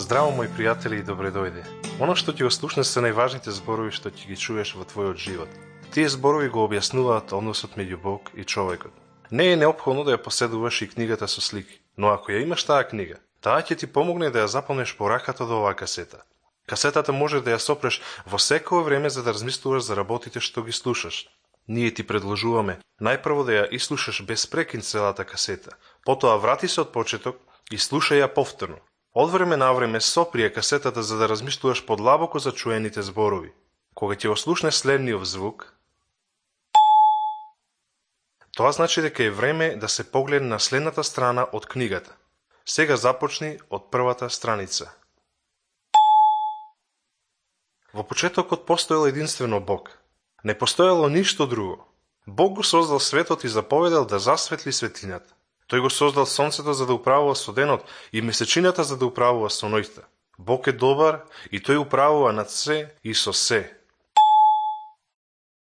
Здраво, мои пријатели, и добре дојде. Оно што ќе го слушнеш се најважните зборови што ќе ги чуеш во твојот живот. Тие зборови го објаснуваат односот меѓу Бог и човекот. Не е неопходно да ја поседуваш и книгата со слики, но ако ја имаш таа книга, таа ќе ти помогне да ја запомнеш пораката до оваа касета. Касетата може да ја сопреш во секое време за да размислуваш за работите што ги слушаш. Ние ти предложуваме најпрво да ја ислушаш без прекин целата касета, потоа врати се од почеток и слушај ја повторно. Од време на време сопри ја касетата за да размислуваш подлабоко за чуените зборови. Кога ќе го слушнеш следниот звук, тоа значи дека е време да се погледне на следната страна од книгата. Сега започни од првата страница. Во почетокот постоел единствено Бог. Не постоело ништо друго. Бог го создал светот и заповедал да засветли светлината. Тој го создал сонцето за да управува со денот и месечината за да управува со ноќта. Бог е добар и тој управува над се и со се.